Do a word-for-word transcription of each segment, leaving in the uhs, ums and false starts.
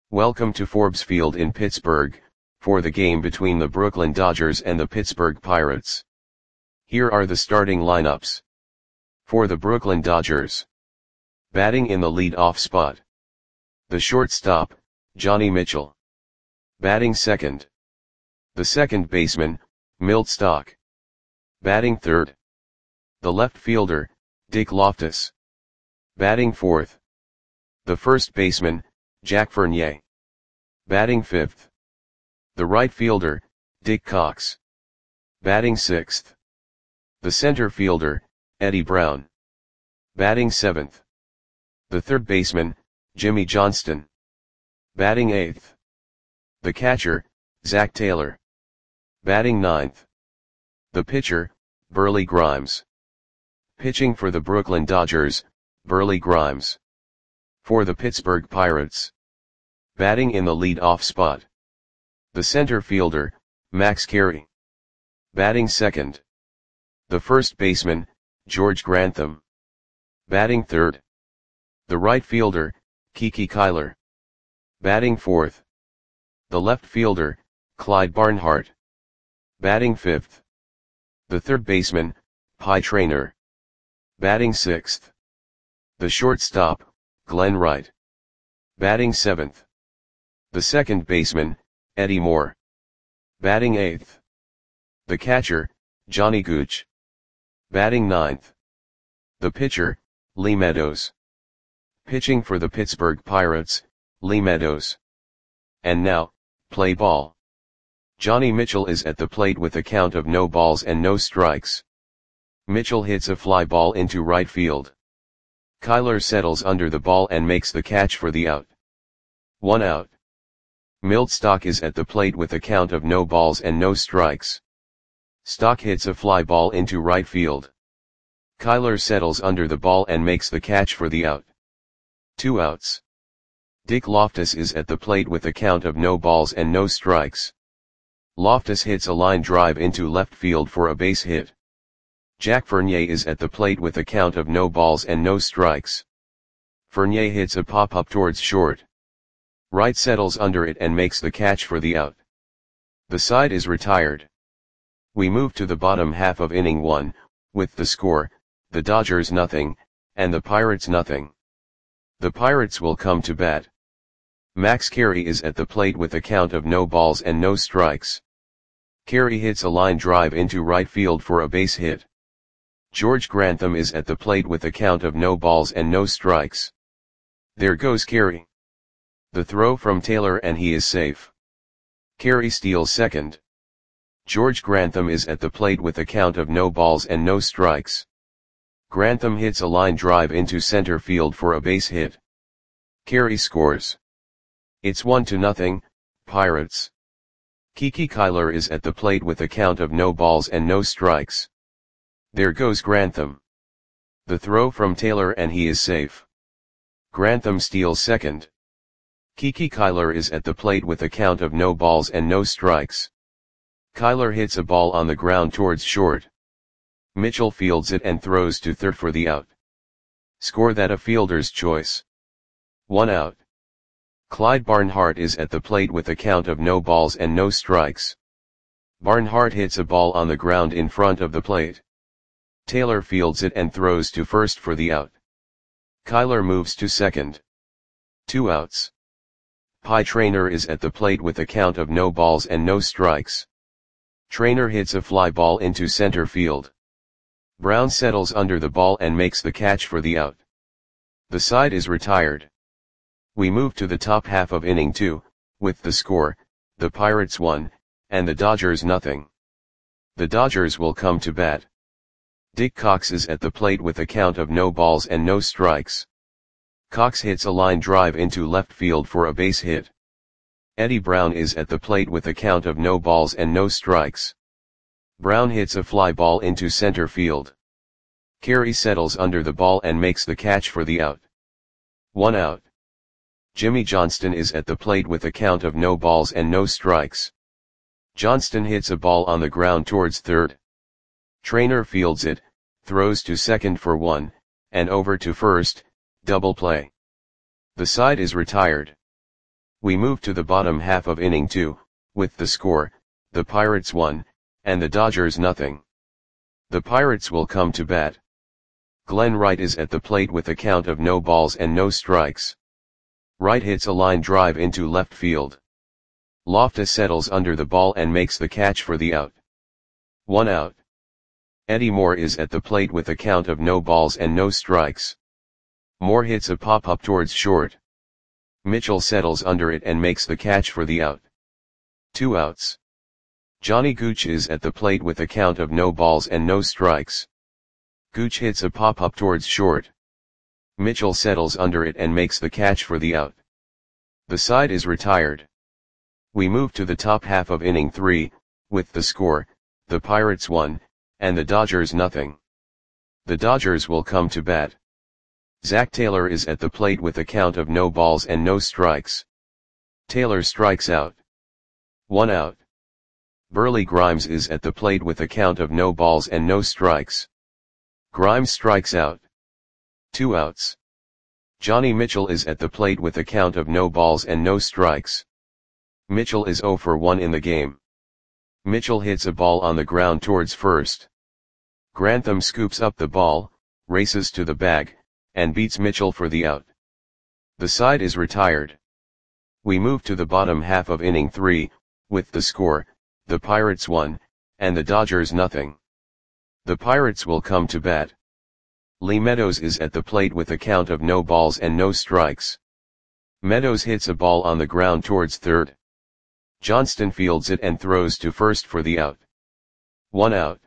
Welcome to Forbes Field in Pittsburgh, for the game between the Brooklyn Dodgers and the Pittsburgh Pirates. Here are the starting lineups. For the Brooklyn Dodgers. Batting in the lead-off spot. The shortstop, Johnny Mitchell. Batting second. The second baseman, Milt Stock. Batting third. The left fielder, Dick Loftus. Batting fourth. The first baseman, Jack Fournier. Batting fifth. The right fielder, Dick Cox. Batting sixth. The center fielder, Eddie Brown. Batting seventh. The third baseman, Jimmy Johnston. Batting eighth. The catcher, Zach Taylor. Batting ninth. The pitcher, Burley Grimes. Pitching for the Brooklyn Dodgers, Burley Grimes. For the Pittsburgh Pirates. Batting in the lead-off spot. The center fielder, Max Carey. Batting second. The first baseman, George Grantham. Batting third. The right fielder, Kiki Kyler. Batting fourth. The left fielder, Clyde Barnhart. Batting fifth. The third baseman, Pie Traynor. Batting sixth. The shortstop, Glenn Wright. Batting seventh. The second baseman, Eddie Moore. Batting eighth. The catcher, Johnny Gooch. Batting ninth. The pitcher, Lee Meadows. Pitching for the Pittsburgh Pirates, Lee Meadows. And now, play ball. Johnny Mitchell is at the plate with a count of no balls and no strikes. Mitchell hits a fly ball into right field. Kyler settles under the ball and makes the catch for the out. One out. Milt Stock is at the plate with a count of no balls and no strikes. Stock hits a fly ball into right field. Kyler settles under the ball and makes the catch for the out. Two outs. Dick Loftus is at the plate with a count of no balls and no strikes. Loftus hits a line drive into left field for a base hit. Jack Fournier is at the plate with a count of no balls and no strikes. Fournier hits a pop-up towards short. Wright settles under it and makes the catch for the out. The side is retired. We move to the bottom half of inning one, with the score, the Dodgers nothing, and the Pirates nothing. The Pirates will come to bat. Max Carey is at the plate with a count of no balls and no strikes. Carey hits a line drive into right field for a base hit. George Grantham is at the plate with a count of no balls and no strikes. There goes Carey. The throw from Taylor and he is safe. Carey steals second. George Grantham is at the plate with a count of no balls and no strikes. Grantham hits a line drive into center field for a base hit. Carey scores. It's one to nothing, Pirates. Kiki Kyler is at the plate with a count of no balls and no strikes. There goes Grantham. The throw from Taylor and he is safe. Grantham steals second. Kiki Kyler is at the plate with a count of no balls and no strikes. Kyler hits a ball on the ground towards short. Mitchell fields it and throws to third for the out. Score that a fielder's choice. One out. Clyde Barnhart is at the plate with a count of no balls and no strikes. Barnhart hits a ball on the ground in front of the plate. Taylor fields it and throws to first for the out. Kyler moves to second. Two outs. Pie Traynor is at the plate with a count of no balls and no strikes. Traynor hits a fly ball into center field. Brown settles under the ball and makes the catch for the out. The side is retired. We move to the top half of inning two, with the score, the Pirates one, and the Dodgers nothing. The Dodgers will come to bat. Dick Cox is at the plate with a count of no balls and no strikes. Cox hits a line drive into left field for a base hit. Eddie Brown is at the plate with a count of no balls and no strikes. Brown hits a fly ball into center field. Carey settles under the ball and makes the catch for the out. One out. Jimmy Johnston is at the plate with a count of no balls and no strikes. Johnston hits a ball on the ground towards third. Traynor fields it, throws to second for one, and over to first, double play. The side is retired. We move to the bottom half of inning two, with the score, the Pirates one, and the Dodgers nothing. The Pirates will come to bat. Glenn Wright is at the plate with a count of no balls and no strikes. Wright hits a line drive into left field. Loftus settles under the ball and makes the catch for the out. One out. Eddie Moore is at the plate with a count of no balls and no strikes. Moore hits a pop-up towards short. Mitchell settles under it and makes the catch for the out. Two outs. Johnny Gooch is at the plate with a count of no balls and no strikes. Gooch hits a pop-up towards short. Mitchell settles under it and makes the catch for the out. The side is retired. We move to the top half of inning three, with the score, the Pirates one, and the Dodgers nothing. The Dodgers will come to bat. Zach Taylor is at the plate with a count of no balls and no strikes. Taylor strikes out. One out. Burley Grimes is at the plate with a count of no balls and no strikes. Grimes strikes out. Two outs. Johnny Mitchell is at the plate with a count of no balls and no strikes. Mitchell is oh for one in the game. Mitchell hits a ball on the ground towards first. Grantham scoops up the ball, races to the bag, and beats Mitchell for the out. The side is retired. We move to the bottom half of inning three, with the score, the Pirates one, and the Dodgers nothing. The Pirates will come to bat. Lee Meadows is at the plate with a count of no balls and no strikes. Meadows hits a ball on the ground towards third. Johnston fields it and throws to first for the out. One out.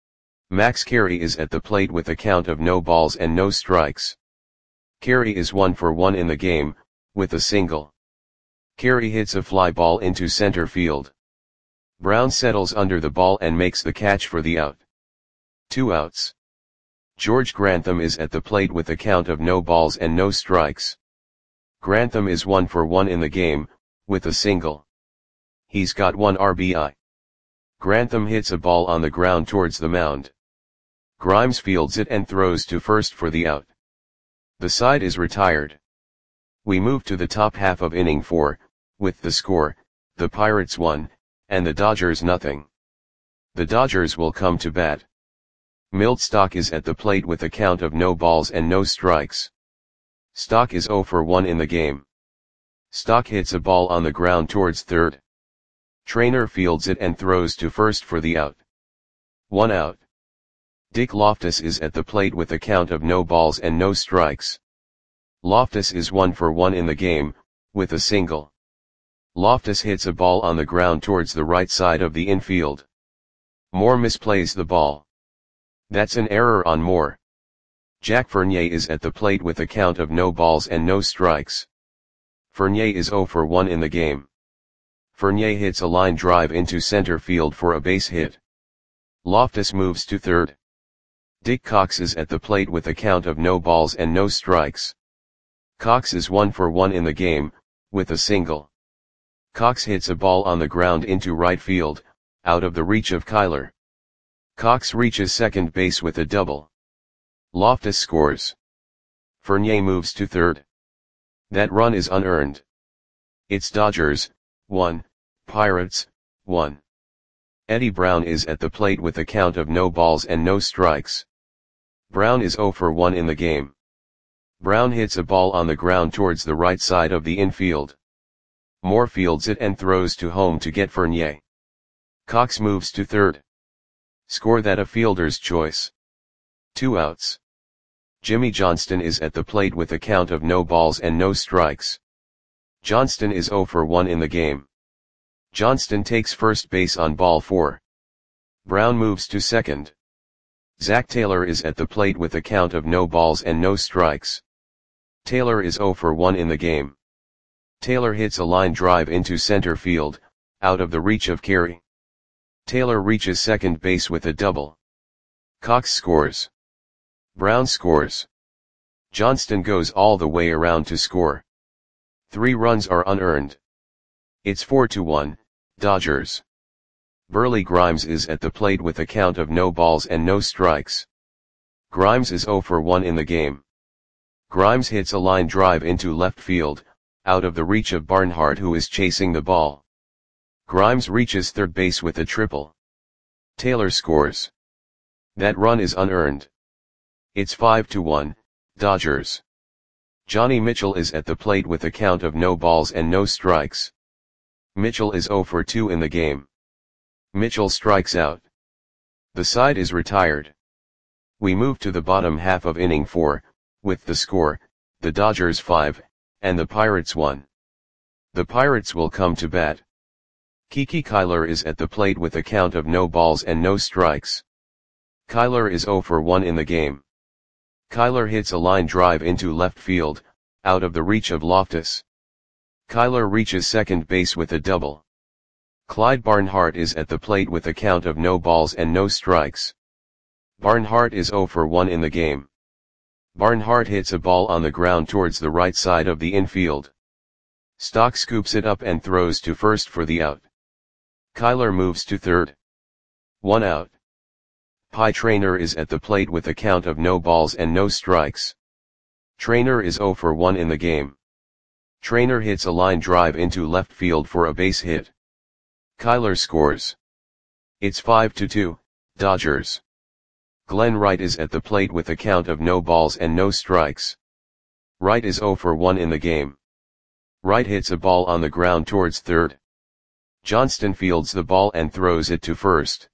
Max Carey is at the plate with a count of no balls and no strikes. Carey is one for one in the game, with a single. Carey hits a fly ball into center field. Brown settles under the ball and makes the catch for the out. Two outs. George Grantham is at the plate with a count of no balls and no strikes. Grantham is one for one in the game, with a single. He's got one R B I. Grantham hits a ball on the ground towards the mound. Grimes fields it and throws to first for the out. The side is retired. We move to the top half of inning four, with the score, the Pirates one, and the Dodgers nothing. The Dodgers will come to bat. Milt Stock is at the plate with a count of no balls and no strikes. Stock is oh for one in the game. Stock hits a ball on the ground towards third. Trainer fields it and throws to first for the out. One out. Dick Loftus is at the plate with a count of no balls and no strikes. Loftus is one for one in the game, with a single. Loftus hits a ball on the ground towards the right side of the infield. Moore misplays the ball. That's an error on Moore. Jack Fournier is at the plate with a count of no balls and no strikes. Fournier is oh for one in the game. Fournier hits a line drive into center field for a base hit. Loftus moves to third. Dick Cox is at the plate with a count of no balls and no strikes. Cox is one for one in the game, with a single. Cox hits a ball on the ground into right field, out of the reach of Kyler. Cox reaches second base with a double. Loftus scores. Fournier moves to third. That run is unearned. It's Dodgers, one, Pirates, one. Eddie Brown is at the plate with a count of no balls and no strikes. Brown is oh for one in the game. Brown hits a ball on the ground towards the right side of the infield. Moore fields it and throws to home to get Fournier. Cox moves to third. Score that a fielder's choice. Two outs. Jimmy Johnston is at the plate with a count of no balls and no strikes. Johnston is oh for one in the game. Johnston takes first base on ball four. Brown moves to second. Zach Taylor is at the plate with a count of no balls and no strikes. Taylor is oh for one in the game. Taylor hits a line drive into center field, out of the reach of Carey. Taylor reaches second base with a double. Cox scores. Brown scores. Johnston goes all the way around to score. Three runs are unearned. It's four to one, Dodgers. Burley Grimes is at the plate with a count of no balls and no strikes. Grimes is oh for one in the game. Grimes hits a line drive into left field, out of the reach of Barnhart, who is chasing the ball. Grimes reaches third base with a triple. Taylor scores. That run is unearned. It's five to one, Dodgers. Johnny Mitchell is at the plate with a count of no balls and no strikes. Mitchell is zero for two in the game. Mitchell strikes out. The side is retired. We move to the bottom half of inning four, with the score, the Dodgers five, and the Pirates one. The Pirates will come to bat. Kiki Kyler is at the plate with a count of no balls and no strikes. Kyler is zero for one in the game. Kyler hits a line drive into left field, out of the reach of Loftus. Kyler reaches second base with a double. Clyde Barnhart is at the plate with a count of no balls and no strikes. Barnhart is zero for one in the game. Barnhart hits a ball on the ground towards the right side of the infield. Stock scoops it up and throws to first for the out. Kyler moves to third. One out. Pie Traynor is at the plate with a count of no balls and no strikes. Traynor is zero for one in the game. Traynor hits a line drive into left field for a base hit. Kyler scores. It's five to two, Dodgers. Glenn Wright is at the plate with a count of no balls and no strikes. Wright is zero for one in the game. Wright hits a ball on the ground towards third. Johnston fields the ball and throws it to first.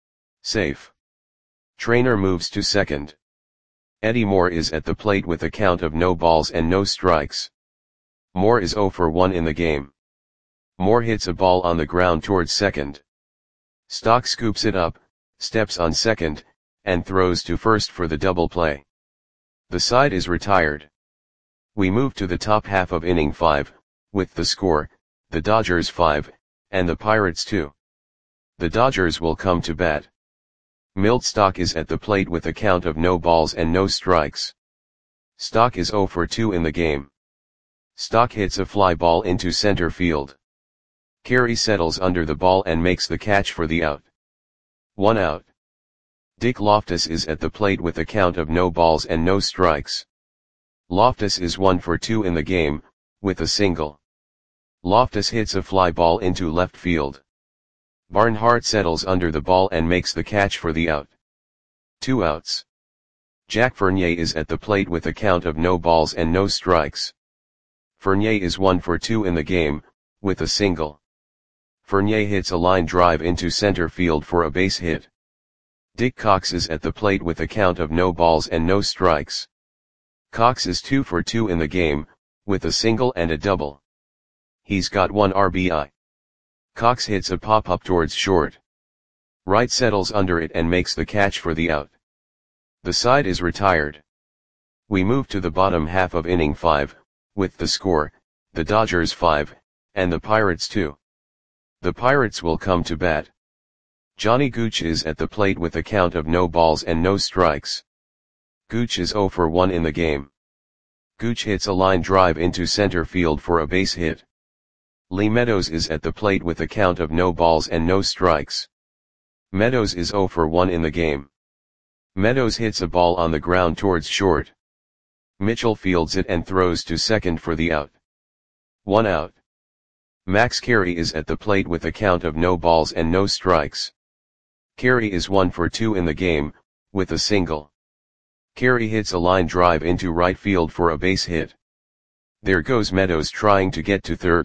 Safe. Traynor moves to second. Eddie Moore is at the plate with a count of no balls and no strikes. Moore is zero for one in the game. Moore hits a ball on the ground towards second. Stock scoops it up, steps on second, and throws to first for the double play. The side is retired. We move to the top half of inning five, with the score, the Dodgers five, and the Pirates two. The Dodgers will come to bat. Milt Stock is at the plate with a count of no balls and no strikes. Stock is zero for two in the game. Stock hits a fly ball into center field. Carey settles under the ball and makes the catch for the out. One out. Dick Loftus is at the plate with a count of no balls and no strikes. Loftus is one for two in the game, with a single. Loftus hits a fly ball into left field. Barnhart settles under the ball and makes the catch for the out. Two outs. Jack Fournier is at the plate with a count of no balls and no strikes. Fournier is one for two in the game, with a single. Fournier hits a line drive into center field for a base hit. Dick Cox is at the plate with a count of no balls and no strikes. Cox is two for two in the game, with a single and a double. He's got one R B I. Cox hits a pop-up towards short. Wright settles under it and makes the catch for the out. The side is retired. We move to the bottom half of inning five, with the score, the Dodgers five, and the Pirates two. The Pirates will come to bat. Johnny Gooch is at the plate with a count of no balls and no strikes. Gooch is zero for one in the game. Gooch hits a line drive into center field for a base hit. Lee Meadows is at the plate with a count of no balls and no strikes. Meadows is zero for one in the game. Meadows hits a ball on the ground towards short. Mitchell fields it and throws to second for the out. One out. Max Carey is at the plate with a count of no balls and no strikes. Carey is one for two in the game, with a single. Carey hits a line drive into right field for a base hit. There goes Meadows trying to get to third.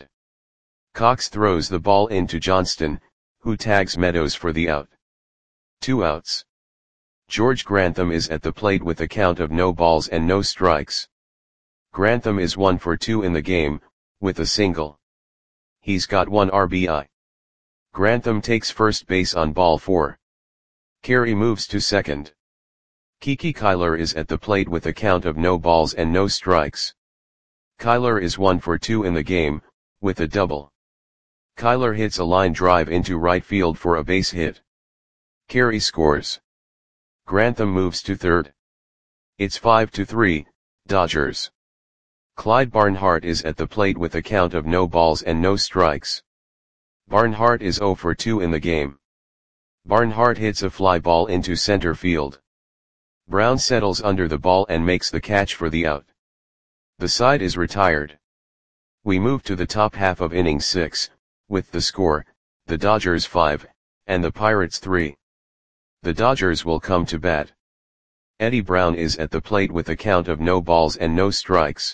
Cox throws the ball into Johnston, who tags Meadows for the out. Two outs. George Grantham is at the plate with a count of no balls and no strikes. Grantham is one for two in the game, with a single. He's got one R B I. Grantham takes first base on ball four. Carey moves to second. Kiki Kyler is at the plate with a count of no balls and no strikes. Kyler is one for two in the game, with a double. Kyler hits a line drive into right field for a base hit. Carey scores. Grantham moves to third. It's five to three, Dodgers. Clyde Barnhart is at the plate with a count of no balls and no strikes. Barnhart is zero for two in the game. Barnhart hits a fly ball into center field. Brown settles under the ball and makes the catch for the out. The side is retired. We move to the top half of inning six, with the score, the Dodgers five, and the Pirates three. The Dodgers will come to bat. Eddie Brown is at the plate with a count of no balls and no strikes.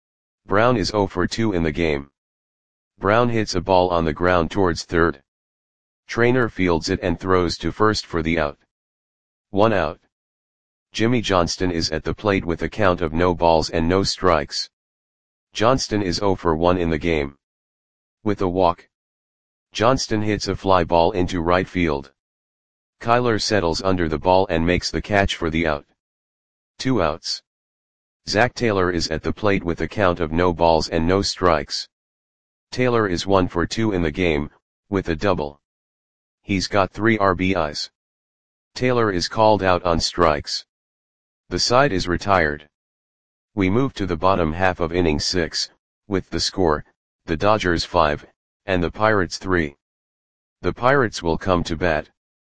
Brown is oh for two in the game. Brown hits a ball on the ground towards third. Trainer fields it and throws to first for the out. One out. Jimmy Johnston is at the plate with a count of no balls and no strikes. Johnston is oh for one in the game. With a walk, Johnston hits a fly ball into right field. Kyler settles under the ball and makes the catch for the out. Two outs. Zach Taylor is at the plate with a count of no balls and no strikes. Taylor is one for two in the game, with a double. He's got three R B Is. Taylor is called out on strikes. The side is retired. We move to the bottom half of inning six, with the score, the Dodgers five, and the Pirates three. The Pirates will come to bat.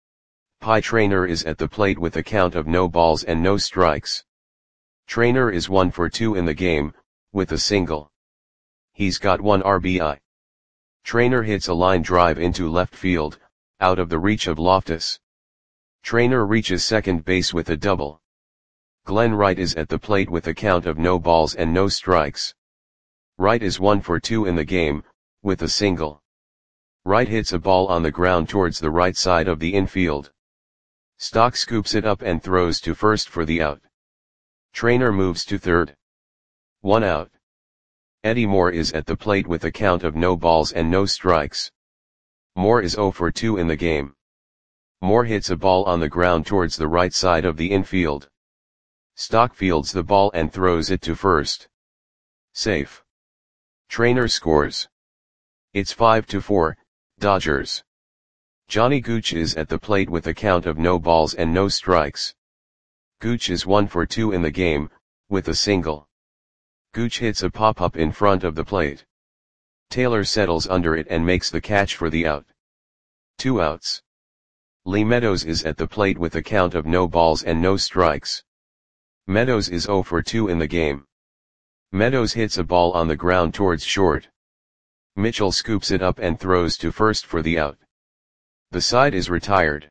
Pie Trainer is at the plate with a count of no balls and no strikes. Trainer is one for two in the game, with a single. He's got one R B I. Trainer hits a line drive into left field, out of the reach of Loftus. Trainer reaches second base with a double. Glenn Wright is at the plate with a count of no balls and no strikes. Wright is one for two in the game, with a single. Wright hits a ball on the ground towards the right side of the infield. Stock scoops it up and throws to first for the out. Trainer moves to third. One out. Eddie Moore is at the plate with a count of no balls and no strikes. Moore is oh for two in the game. Moore hits a ball on the ground towards the right side of the infield. Stock fields the ball and throws it to first. Safe. Trainer scores. It's five to four, Dodgers. Johnny Gooch is at the plate with a count of no balls and no strikes. Gooch is one for two in the game, with a single. Gooch hits a pop-up in front of the plate. Taylor settles under it and makes the catch for the out. Two outs. Lee Meadows is at the plate with a count of no balls and no strikes. Meadows is oh for two in the game. Meadows hits a ball on the ground towards short. Mitchell scoops it up and throws to first for the out. The side is retired.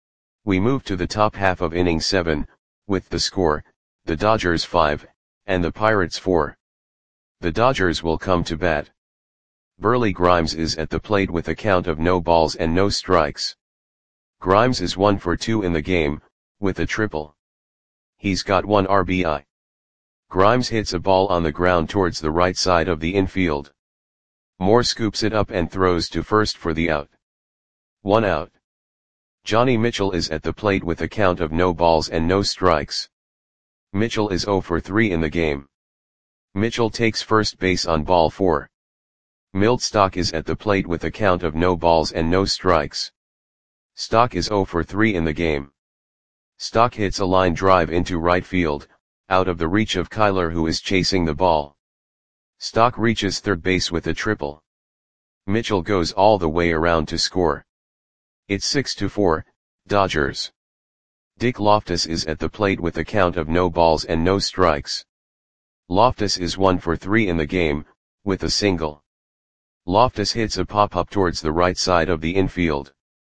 We move to the top half of inning seven, with the score, the Dodgers five, and the Pirates four. The Dodgers will come to bat. Burley Grimes is at the plate with a count of no balls and no strikes. Grimes is one for two in the game, with a triple. He's got one R B I. Grimes hits a ball on the ground towards the right side of the infield. Moore scoops it up and throws to first for the out. One out. Johnny Mitchell is at the plate with a count of no balls and no strikes. Mitchell is oh for three in the game. Mitchell takes first base on ball four. Milt Stock is at the plate with a count of no balls and no strikes. Stock is oh for three in the game. Stock hits a line drive into right field, out of the reach of Kyler who is chasing the ball. Stock reaches third base with a triple. Mitchell goes all the way around to score. It's six to four, Dodgers. Dick Loftus is at the plate with a count of no balls and no strikes. Loftus is one for three in the game, with a single. Loftus hits a pop-up towards the right side of the infield.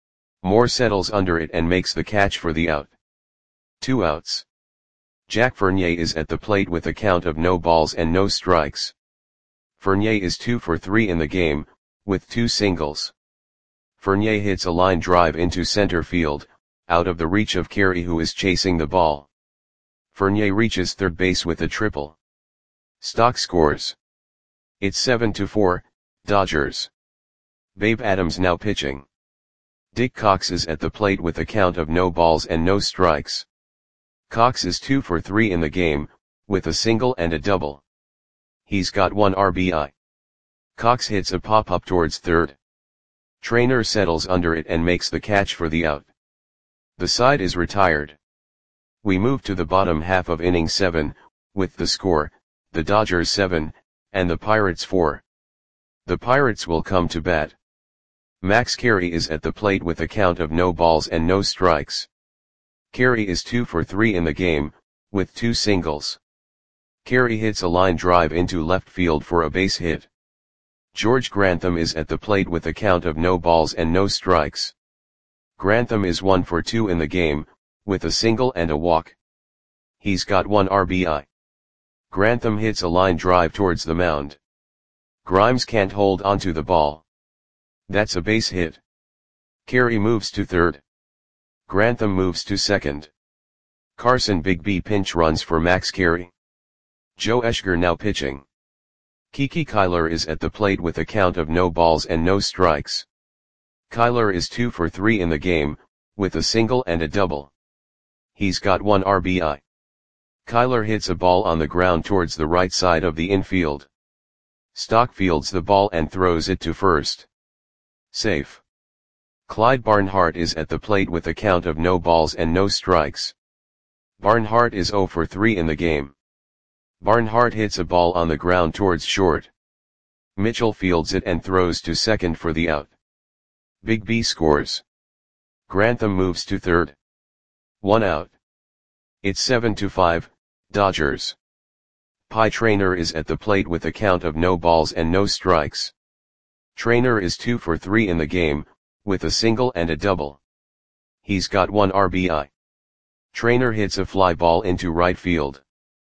Moore settles under it and makes the catch for the out. Two outs. Jack Fournier is at the plate with a count of no balls and no strikes. Fournier is two for three in the game, with two singles. Fournier hits a line drive into center field, out of the reach of Carey who is chasing the ball. Fournier reaches third base with a triple. Stock scores. It's seven to four, Dodgers. Babe Adams now pitching. Dick Cox is at the plate with a count of no balls and no strikes. Cox is two for three in the game, with a single and a double. He's got one R B I. Cox hits a pop-up towards third. Trainer settles under it and makes the catch for the out. The side is retired. We move to the bottom half of inning seven, with the score, the Dodgers seven, and the Pirates four. The Pirates will come to bat. Max Carey is at the plate with a count of no balls and no strikes. Carey is two for three in the game, with two singles. Carey hits a line drive into left field for a base hit. George Grantham is at the plate with a count of no balls and no strikes. Grantham is one for two in the game, with a single and a walk. He's got one R B I. Grantham hits a line drive towards the mound. Grimes can't hold onto the ball. That's a base hit. Carey moves to third. Grantham moves to second. Carson Bigby pinch runs for Max Carey. Joe Eschger now pitching. Kiki Kyler is at the plate with a count of no balls and no strikes. Kyler is two for three in the game, with a single and a double. He's got one R B I. Kyler hits a ball on the ground towards the right side of the infield. Stock fields the ball and throws it to first. Safe. Clyde Barnhart is at the plate with a count of no balls and no strikes. Barnhart is zero for three in the game. Barnhart hits a ball on the ground towards short. Mitchell fields it and throws to second for the out. Bigby scores. Grantham moves to third. One out. It's seven to five, Dodgers. Pie Traynor is at the plate with a count of no balls and no strikes. Traynor is two for three in the game, with a single and a double. He's got one R B I. Traynor hits a fly ball into right field.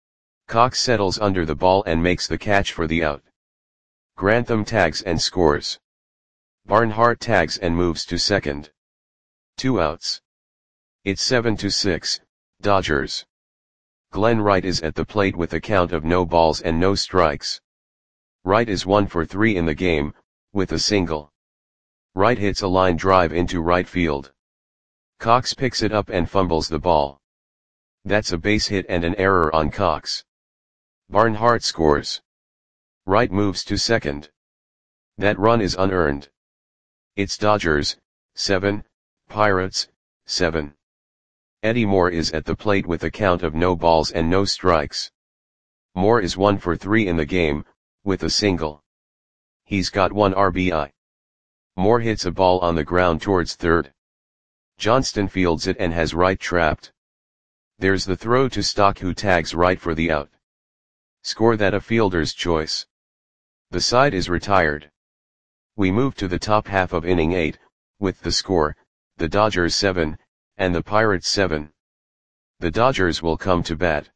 Cox settles under the ball and makes the catch for the out. Grantham tags and scores. Barnhart tags and moves to second. Two outs. It's seven to six, Dodgers. Glenn Wright is at the plate with a count of no balls and no strikes. Wright is one for three in the game, with a single. Wright hits a line drive into right field. Cox picks it up and fumbles the ball. That's a base hit and an error on Cox. Barnhart scores. Wright moves to second. That run is unearned. It's Dodgers, seven, Pirates, seven. Eddie Moore is at the plate with a count of no balls and no strikes. Moore is one for three in the game, with a single. He's got one R B I. Moore hits a ball on the ground towards third. Johnston fields it and has Wright trapped. There's the throw to Stock, who tags Wright for the out. Score that a fielder's choice. The side is retired. We move to the top half of inning eight, with the score, the Dodgers seven, and the Pirates seven. The Dodgers will come to bat.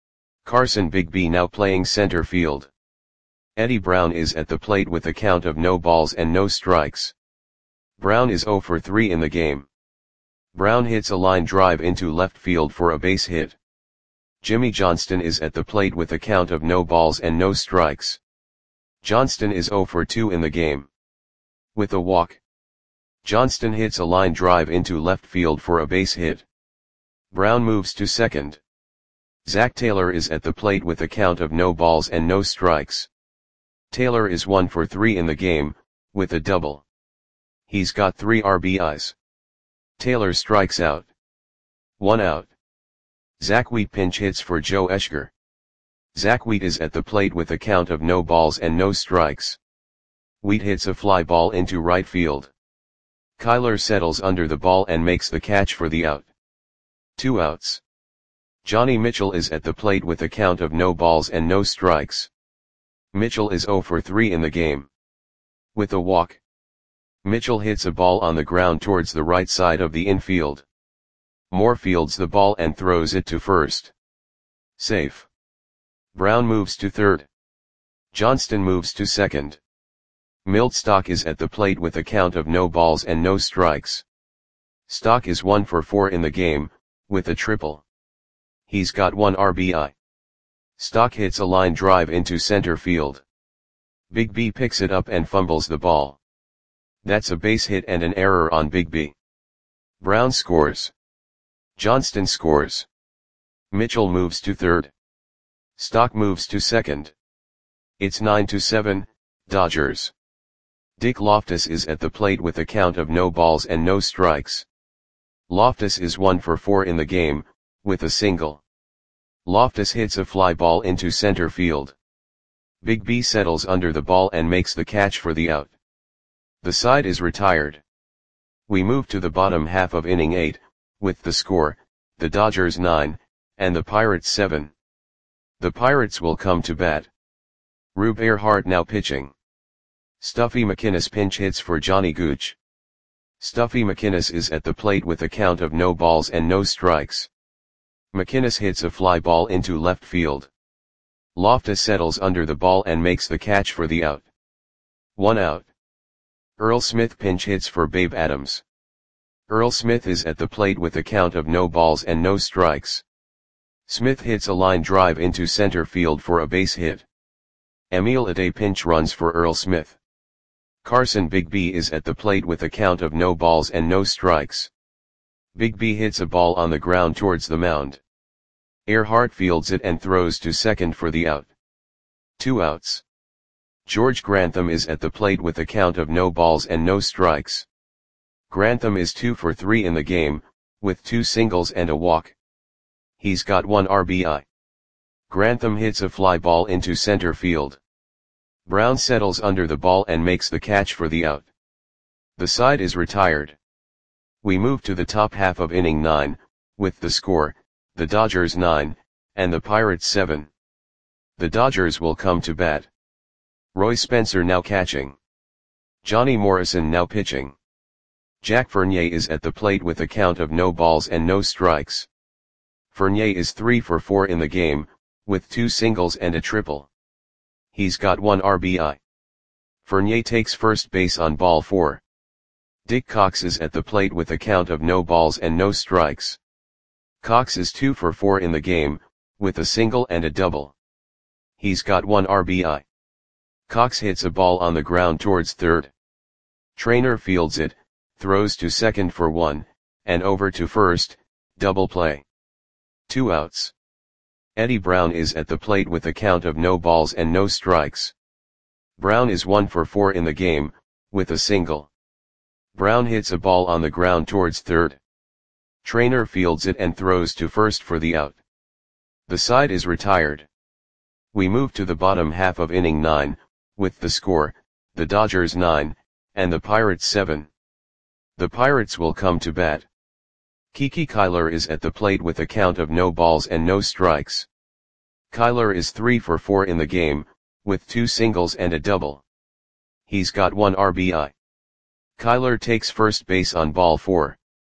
Carson Bigby now playing center field. Eddie Brown is at the plate with a count of no balls and no strikes. Brown is zero for three in the game. Brown hits a line drive into left field for a base hit. Jimmy Johnston is at the plate with a count of no balls and no strikes. Johnston is zero for two in the game. With a walk. Johnston hits a line drive into left field for a base hit. Brown moves to second. Zach Taylor is at the plate with a count of no balls and no strikes. Taylor is one for three in the game, with a double. He's got three R B Is. Taylor strikes out. One out. Zach Wheat pinch hits for Joe Eschger. Zach Wheat is at the plate with a count of no balls and no strikes. Wheat hits a fly ball into right field. Kyler settles under the ball and makes the catch for the out. Two outs. Johnny Mitchell is at the plate with a count of no balls and no strikes. Mitchell is zero for three in the game. With a walk. Mitchell hits a ball on the ground towards the right side of the infield. Moore fields the ball and throws it to first. Safe. Brown moves to third. Johnston moves to second. Milt Stock is at the plate with a count of no balls and no strikes. Stock is one for four in the game, with a triple. He's got one R B I. Stock hits a line drive into center field. Bigby picks it up and fumbles the ball. That's a base hit and an error on Bigby. Brown scores. Johnston scores. Mitchell moves to third. Stock moves to second. It's nine to seven, Dodgers. Dick Loftus is at the plate with a count of no balls and no strikes. Loftus is one for four in the game, with a single. Loftus hits a fly ball into center field. Bigby settles under the ball and makes the catch for the out. The side is retired. We move to the bottom half of inning eight, with the score, the Dodgers nine, and the Pirates seven. The Pirates will come to bat. Rube Earhart now pitching. Stuffy McInnis pinch hits for Johnny Gooch. Stuffy McInnis is at the plate with a count of no balls and no strikes. McInnis hits a fly ball into left field. Loftus settles under the ball and makes the catch for the out. One out. Earl Smith pinch hits for Babe Adams. Earl Smith is at the plate with a count of no balls and no strikes. Smith hits a line drive into center field for a base hit. Emil Ade pinch runs for Earl Smith. Carson Big B is at the plate with a count of no balls and no strikes. Big B hits a ball on the ground towards the mound. Earhart fields it and throws to second for the out. Two outs. George Grantham is at the plate with a count of no balls and no strikes. Grantham is two for three in the game, with two singles and a walk. He's got one R B I. Grantham hits a fly ball into center field. Brown settles under the ball and makes the catch for the out. The side is retired. We move to the top half of inning nine, with the score, the Dodgers nine, and the Pirates seven. The Dodgers will come to bat. Roy Spencer now catching. Johnny Morrison now pitching. Jack Fournier is at the plate with a count of no balls and no strikes. Fournier is three for four in the game, with two singles and a triple. He's got one R B I. Fournier takes first base on ball four. Dick Cox is at the plate with a count of no balls and no strikes. Cox is two for four in the game, with a single and a double. He's got one R B I. Cox hits a ball on the ground towards third. Trainer fields it, throws to second for one, and over to first, double play. Two outs. Eddie Brown is at the plate with a count of no balls and no strikes. Brown is one for four in the game, with a single. Brown hits a ball on the ground towards third. Trainer fields it and throws to first for the out. The side is retired. We move to the bottom half of inning nine, with the score, the Dodgers nine, and the Pirates seven. The Pirates will come to bat. Kiki Kyler is at the plate with a count of no balls and no strikes. Kyler is three for four in the game, with two singles and a double. He's got one R B I. Kyler takes first base on ball four.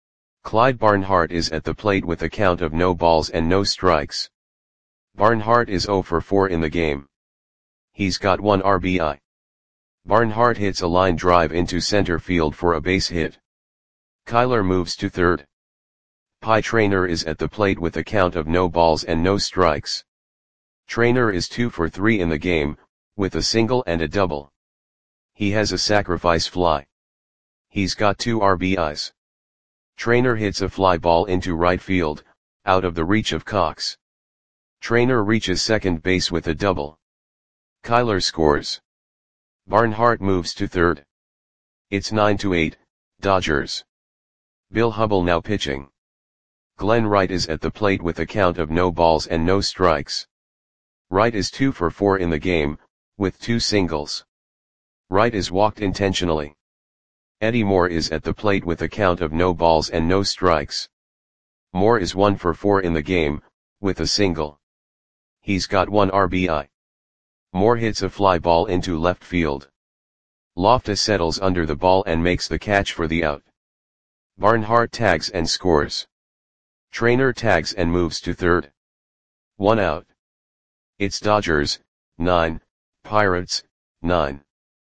Clyde Barnhart is at the plate with a count of no balls and no strikes. Barnhart is zero for four in the game. He's got one R B I. Barnhart hits a line drive into center field for a base hit. Kyler moves to third. Pie Trainer is at the plate with a count of no balls and no strikes. Trainer is two for three in the game, with a single and a double. He has a sacrifice fly. He's got two R B Is. Trainer hits a fly ball into right field, out of the reach of Cox. Trainer reaches second base with a double. Kyler scores. Barnhart moves to third. It's nine to eight, Dodgers. Bill Hubble now pitching. Glenn Wright is at the plate with a count of no balls and no strikes. Wright is two for four in the game, with two singles. Wright is walked intentionally. Eddie Moore is at the plate with a count of no balls and no strikes. Moore is one for four in the game, with a single. He's got one R B I. Moore hits a fly ball into left field. Loftus settles under the ball and makes the catch for the out. Barnhart tags and scores. Trainer tags and moves to third. One out. It's Dodgers, nine, Pirates, nine.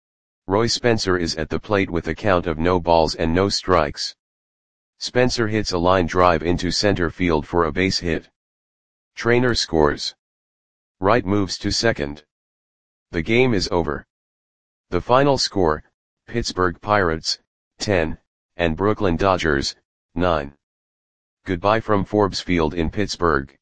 Roy Spencer is at the plate with a count of no balls and no strikes. Spencer hits a line drive into center field for a base hit. Trainer scores. Wright moves to second. The game is over. The final score, Pittsburgh Pirates, ten, and Brooklyn Dodgers, nine. Goodbye from Forbes Field in Pittsburgh.